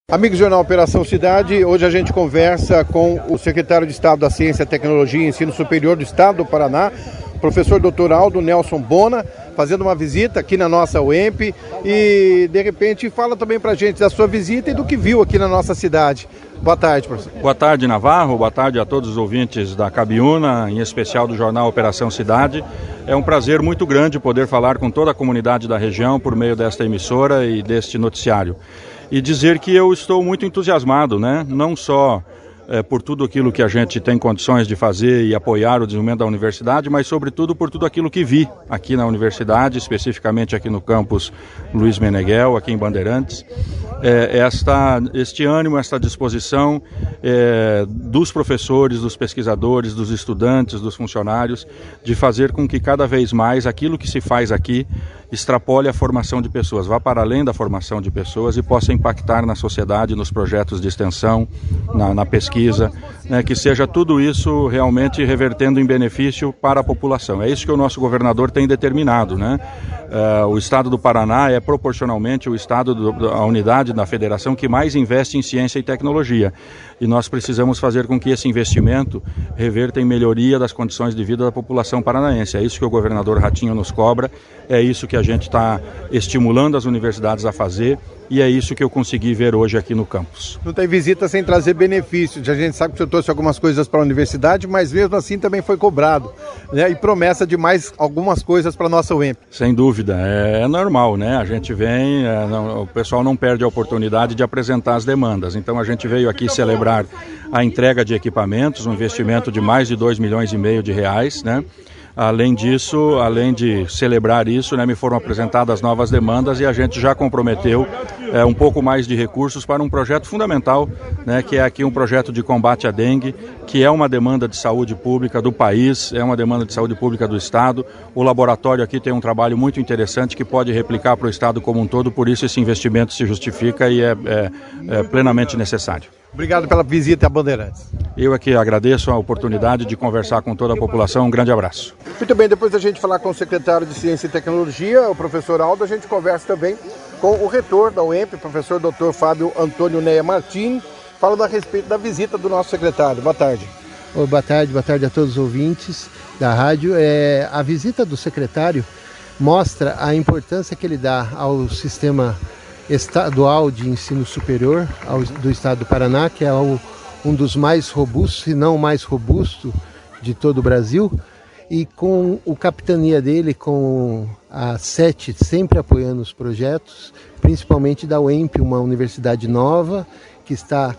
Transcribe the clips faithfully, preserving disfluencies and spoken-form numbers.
Amigos do Jornal Operação Cidade, hoje a gente conversa com o secretário de Estado da Ciência, Tecnologia e Ensino Superior do Estado do Paraná, professor doutor Aldo Nelson Bona, fazendo uma visita aqui na nossa U E M P e, de repente, fala também para a gente da sua visita e do que viu aqui na nossa cidade. Boa tarde, professor. Boa tarde, Navarro. Boa tarde a todos os ouvintes da Cabiúna, em especial do Jornal Operação Cidade. É um prazer muito grande poder falar com toda a comunidade da região por meio desta emissora e deste noticiário. E dizer que eu estou muito entusiasmado, né? Não só é, por tudo aquilo que a gente tem condições de fazer e apoiar o desenvolvimento da universidade, mas sobretudo por tudo aquilo que vi aqui na universidade, especificamente aqui no campus Luiz Meneghel, aqui em Bandeirantes. É, esta, este ânimo, esta disposição é, dos professores, dos pesquisadores, dos estudantes, dos funcionários, de fazer com que cada vez mais aquilo que se faz aqui extrapole a formação de pessoas, vá para além da formação de pessoas e possa impactar na sociedade, nos projetos de extensão, na, na pesquisa, né, que seja tudo isso realmente revertendo em benefício para a população. É isso que o nosso governador tem determinado, né? Uh, o estado do Paraná é proporcionalmente o estado, do, a unidade da federação que mais investe em ciência e tecnologia. E nós precisamos fazer com que esse investimento reverta em melhoria das condições de vida da população paranaense. É isso que o governador Ratinho nos cobra, é isso que a gente está estimulando as universidades a fazer e é isso que eu consegui ver hoje aqui no campus. Não tem visita sem trazer benefícios. A gente sabe que o senhor trouxe algumas coisas para a universidade, mas mesmo assim também foi cobrado, né? E promessa de mais algumas coisas para a nossa U E M P. Sem dúvida, é, é normal, né? A gente vem, é, não, o pessoal não perde a oportunidade de apresentar as demandas. Então a gente veio aqui celebrar a entrega de equipamentos, um investimento de mais de dois milhões e meio de reais, né? Além disso, além de celebrar isso, né, me foram apresentadas novas demandas e a gente já comprometeu é, um pouco mais de recursos para um projeto fundamental, né, que é aqui um projeto de combate à dengue, que é uma demanda de saúde pública do país, é uma demanda de saúde pública do Estado. O laboratório aqui tem um trabalho muito interessante que pode replicar para o Estado como um todo, por isso esse investimento se justifica e é, é, é plenamente necessário. Obrigado pela visita a Bandeirantes. Eu aqui agradeço a oportunidade de conversar com toda a população. Um grande abraço. Muito bem, depois da gente falar com o secretário de Ciência e Tecnologia, o professor Aldo, a gente conversa também com o reitor da U E M P, o professor doutor Fábio Antônio Neia Martins, falando a respeito da visita do nosso secretário. Boa tarde. Oh, boa tarde, boa tarde a todos os ouvintes da rádio. É, a visita do secretário mostra a importância que ele dá ao sistema estadual de ensino superior ao, do estado do Paraná, que é o, um dos mais robustos, se não o mais robusto de todo o Brasil, e com o capitania dele, com a SET sempre apoiando os projetos, principalmente da U E M P, uma universidade nova que está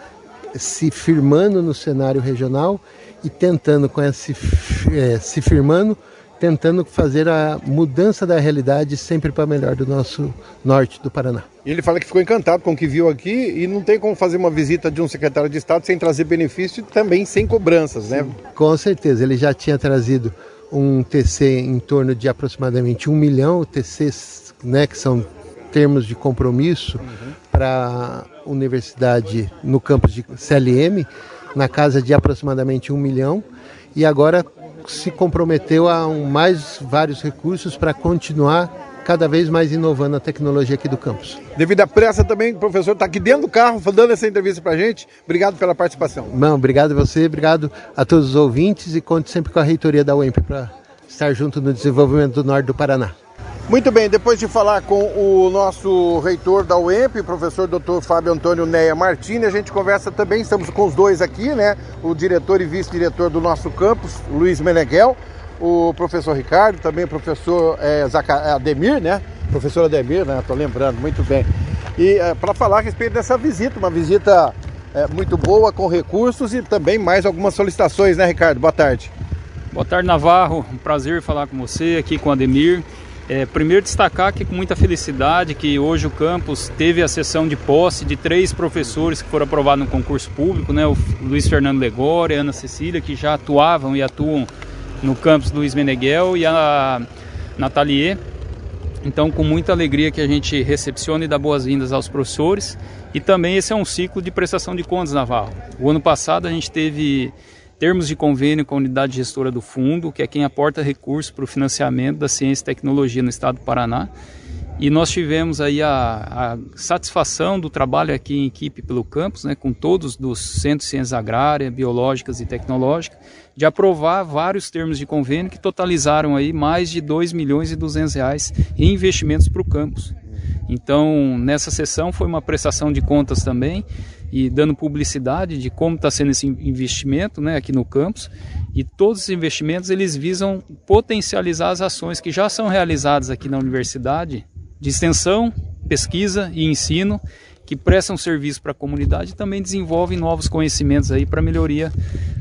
se firmando no cenário regional e tentando, com esse, é, se firmando, tentando fazer a mudança da realidade sempre para melhor do nosso norte do Paraná. E ele fala que ficou encantado com o que viu aqui e não tem como fazer uma visita de um secretário de Estado sem trazer benefício e também sem cobranças, né? Com certeza, ele já tinha trazido um T C em torno de aproximadamente um milhão, T Cs, né, que são termos de compromisso uhum. para a universidade no campus de C L M, na casa de aproximadamente um milhão, e agora se comprometeu a um, mais vários recursos para continuar cada vez mais inovando a tecnologia aqui do campus. Devido à pressa também, o professor está aqui dentro do carro dando essa entrevista para a gente. Obrigado pela participação. Não, obrigado a você, obrigado a todos os ouvintes e conte sempre com a reitoria da U E M P para estar junto no desenvolvimento do norte do Paraná. Muito bem, depois de falar com o nosso reitor da U E M P, o professor doutor Fábio Antônio Neia Martins, a gente conversa também, estamos com os dois aqui, né? O diretor e vice-diretor do nosso campus, Luiz Meneghel, o professor Ricardo, também o professor é, Ademir, né? Professor Ademir, né? Estou lembrando, muito bem. E é, para falar a respeito dessa visita, uma visita é, muito boa, com recursos e também mais algumas solicitações, né, Ricardo? Boa tarde. Boa tarde, Navarro. Um prazer falar com você, aqui com o Ademir. É, primeiro destacar aqui com muita felicidade que hoje o campus teve a sessão de posse de três professores que foram aprovados no concurso público, né? O Luiz Fernando Legore, a Ana Cecília, que já atuavam e atuam no campus Luiz Meneghel, e a Nathalie. Então, com muita alegria que a gente recepciona e dá boas-vindas aos professores. E também esse é um ciclo de prestação de contas, Navarro. O ano passado a gente teve termos de convênio com a unidade gestora do fundo, que é quem aporta recursos para o financiamento da ciência e tecnologia no estado do Paraná. E nós tivemos aí a, a satisfação do trabalho aqui em equipe pelo campus, né, com todos dos centros de ciências agrárias, biológicas e tecnológicas, de aprovar vários termos de convênio que totalizaram aí mais de dois milhões e duzentos reais em investimentos para o campus. Então, nessa sessão foi uma prestação de contas também, e dando publicidade de como está sendo esse investimento, né, aqui no campus. E todos os investimentos eles visam potencializar as ações que já são realizadas aqui na universidade, de extensão, pesquisa e ensino, que prestam serviço para a comunidade e também desenvolvem novos conhecimentos aí para melhoria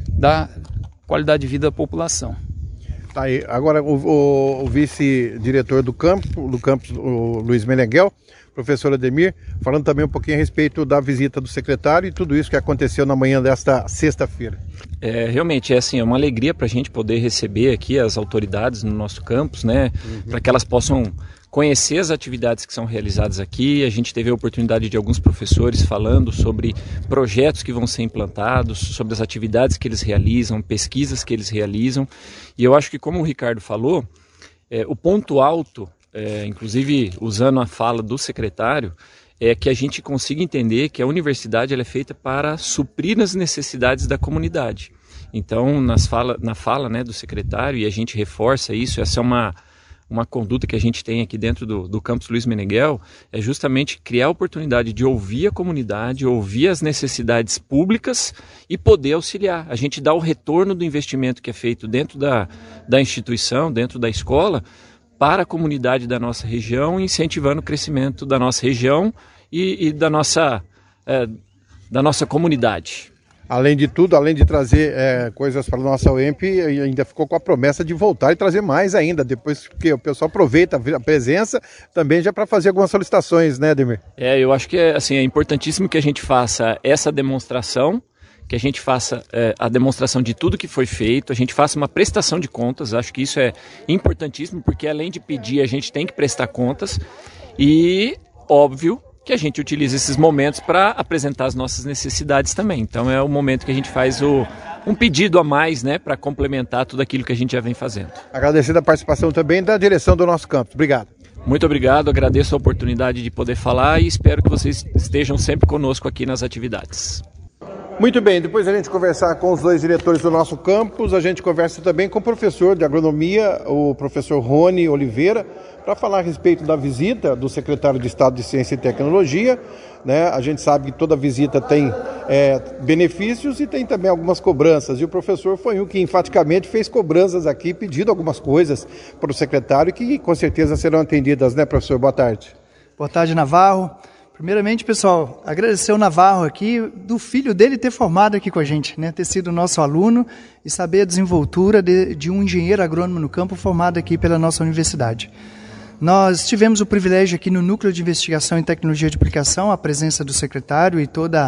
da qualidade de vida da população. Tá aí. Agora o, o, o vice-diretor do campo, do campus, o Luiz Meneghel, professor Ademir, falando também um pouquinho a respeito da visita do secretário e tudo isso que aconteceu na manhã desta sexta-feira. É, realmente é assim, é uma alegria para a gente poder receber aqui as autoridades no nosso campus, né, uhum. para que elas possam conhecer as atividades que são realizadas aqui. A gente teve a oportunidade de alguns professores falando sobre projetos que vão ser implantados, sobre as atividades que eles realizam, pesquisas que eles realizam. E eu acho que, como o Ricardo falou, é, o ponto alto, é, inclusive usando a fala do secretário, é que a gente consiga entender que a universidade ela é feita para suprir as necessidades da comunidade. Então, nas fala, na fala, né, do secretário, e a gente reforça isso, essa é uma... uma conduta que a gente tem aqui dentro do, do campus Luiz Meneghel, é justamente criar a oportunidade de ouvir a comunidade, ouvir as necessidades públicas e poder auxiliar. A gente dá o retorno do investimento que é feito dentro da, da instituição, dentro da escola, para a comunidade da nossa região, incentivando o crescimento da nossa região e, e da, nossa, é, da nossa comunidade. Além de tudo, além de trazer é, coisas para a nossa U E M P, ainda ficou com a promessa de voltar e trazer mais ainda, depois que o pessoal aproveita a presença, também já para fazer algumas solicitações, né, Ademir? É, eu acho que é, assim, é importantíssimo que a gente faça essa demonstração, que a gente faça é, a demonstração de tudo que foi feito, a gente faça uma prestação de contas, acho que isso é importantíssimo, porque além de pedir, a gente tem que prestar contas e, óbvio, que a gente utiliza esses momentos para apresentar as nossas necessidades também. Então é o momento que a gente faz o, um pedido a mais, né, para complementar tudo aquilo que a gente já vem fazendo. Agradecendo a participação também da direção do nosso campus. Obrigado. Muito obrigado, agradeço a oportunidade de poder falar e espero que vocês estejam sempre conosco aqui nas atividades. Muito bem, depois a gente conversar com os dois diretores do nosso campus, a gente conversa também com o professor de agronomia, o professor Rony Oliveira, para falar a respeito da visita do secretário de Estado de Ciência e Tecnologia. Né? A gente sabe que toda visita tem é, benefícios e tem também algumas cobranças. E o professor foi um que enfaticamente fez cobranças aqui, pedindo algumas coisas para o secretário que com certeza serão atendidas, né, professor? Boa tarde. Boa tarde, Navarro. Primeiramente, pessoal, agradecer o Navarro aqui, do filho dele ter formado aqui com a gente, né? Ter sido nosso aluno e saber a desenvoltura de, de um engenheiro agrônomo no campo formado aqui pela nossa universidade. Nós tivemos o privilégio aqui no Núcleo de Investigação em Tecnologia de Aplicação, a presença do secretário e todos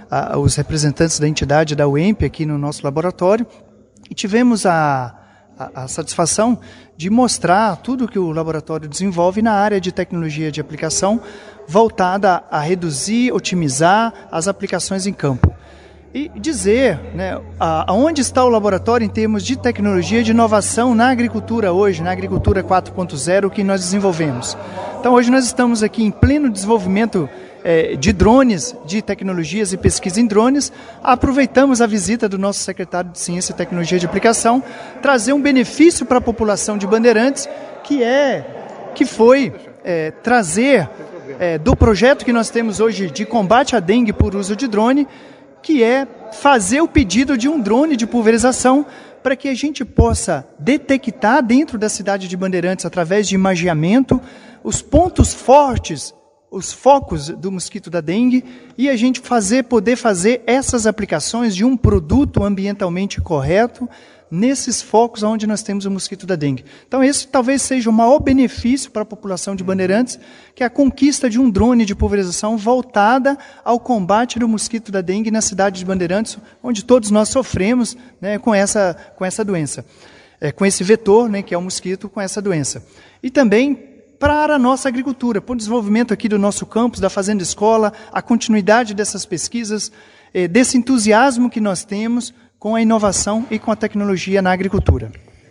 os representantes da entidade da U E M P aqui no nosso laboratório, e tivemos a, a, a satisfação de mostrar tudo que o laboratório desenvolve na área de tecnologia de aplicação, voltada a reduzir, otimizar as aplicações em campo. E dizer, né, aonde está o laboratório em termos de tecnologia de inovação na agricultura hoje, na agricultura quatro ponto zero que nós desenvolvemos. Então hoje nós estamos aqui em pleno desenvolvimento eh, de drones, de tecnologias e pesquisa em drones. Aproveitamos a visita do nosso secretário de Ciência e Tecnologia de Aplicação, trazer um benefício para a população de Bandeirantes, que, é, que foi eh, trazer eh, do projeto que nós temos hoje de combate à dengue por uso de drone, que é fazer o pedido de um drone de pulverização para que a gente possa detectar dentro da cidade de Bandeirantes, através de imageamento, os pontos fortes, os focos do mosquito da dengue, e a gente fazer, poder fazer essas aplicações de um produto ambientalmente correto nesses focos onde nós temos o mosquito da dengue. Então esse talvez seja o maior benefício para a população de Bandeirantes, que é a conquista de um drone de pulverização voltada ao combate do mosquito da dengue na cidade de Bandeirantes, onde todos nós sofremos, né, com, essa, com essa doença, é, com esse vetor, né, que é o mosquito com essa doença. E também para a nossa agricultura, para o desenvolvimento aqui do nosso campus, da Fazenda Escola, a continuidade dessas pesquisas, é, desse entusiasmo que nós temos com a inovação e com a tecnologia na agricultura.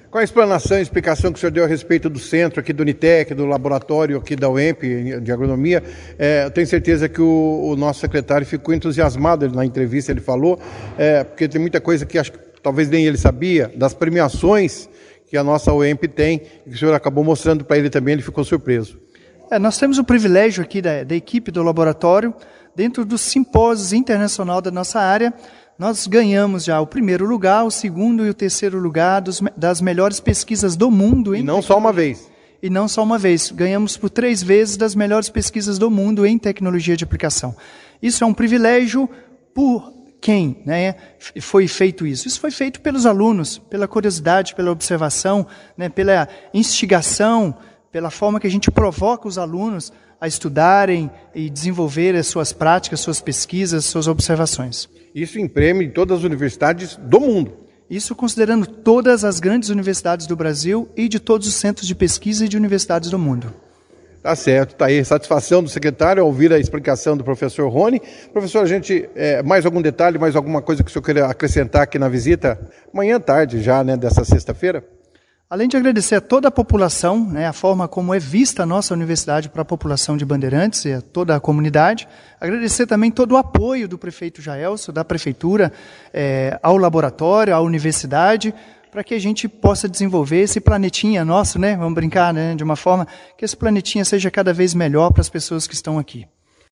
Qual a explanação e explicação que o senhor deu a respeito do centro aqui do Unitec, do laboratório aqui da U E M P de agronomia? É, eu tenho certeza que o, o nosso secretário ficou entusiasmado na entrevista, ele falou, é, porque tem muita coisa que acho que talvez nem ele sabia, das premiações que a nossa U E M P tem, e que o senhor acabou mostrando para ele também, ele ficou surpreso. É, nós temos o privilégio aqui da, da equipe do laboratório, dentro dos simpósios internacional da nossa área, nós ganhamos já o primeiro lugar, o segundo e o terceiro lugar dos, das melhores pesquisas do mundo. E não só uma vez. E não só uma vez. Ganhamos por três vezes das melhores pesquisas do mundo em tecnologia de aplicação. Isso é um privilégio por quem, né, foi feito isso? Isso foi feito pelos alunos, pela curiosidade, pela observação, né, pela instigação, pela forma que a gente provoca os alunos a estudarem e desenvolver as suas práticas, suas pesquisas, suas observações. Isso em prêmio em todas as universidades do mundo. Isso considerando todas as grandes universidades do Brasil e de todos os centros de pesquisa e de universidades do mundo. Tá certo, tá aí. Satisfação do secretário ao ouvir a explicação do professor Rony. Professor, a gente, é, mais algum detalhe, mais alguma coisa que o senhor queira acrescentar aqui na visita? Amanhã à tarde já, né, dessa sexta-feira? Além de agradecer a toda a população, né, a forma como é vista a nossa universidade para a população de Bandeirantes e a toda a comunidade, agradecer também todo o apoio do prefeito Jaelso, da prefeitura, é, ao laboratório, à universidade, para que a gente possa desenvolver esse planetinha nosso, né, vamos brincar, né, de uma forma que esse planetinha seja cada vez melhor para as pessoas que estão aqui.